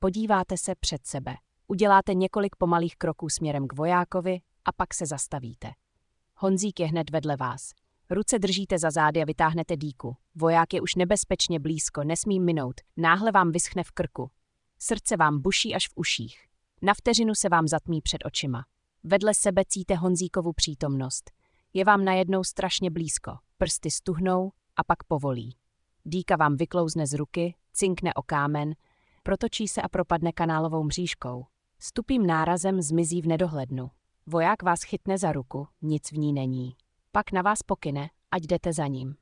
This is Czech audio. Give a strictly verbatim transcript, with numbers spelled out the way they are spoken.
Podíváte se před sebe. Uděláte několik pomalých kroků směrem k vojákovi a pak se zastavíte. Honzík je hned vedle vás. Ruce držíte za zády a vytáhnete dýku. Voják je už nebezpečně blízko, nesmí minout. Náhle vám vyschne v krku. Srdce vám buší až v uších. Na vteřinu se vám zatmí před očima. Vedle sebe cítíte Honzíkovu přítomnost. Je vám najednou strašně blízko. Prsty stuhnou a pak povolí. Dýka vám vyklouzne z ruky, cinkne o kámen, protočí se a propadne kanálovou mřížkou. S tupým nárazem zmizí v nedohlednu. Voják vás chytne za ruku, nic v ní není. Pak na vás pokyne, ať jdete za ním.